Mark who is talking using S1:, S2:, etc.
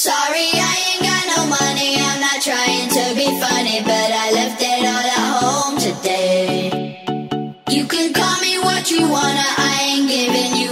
S1: Sorry, I ain't got no money. I'm not trying to be funny, but I left it all at home today. You can call me what you wanna, I ain't giving you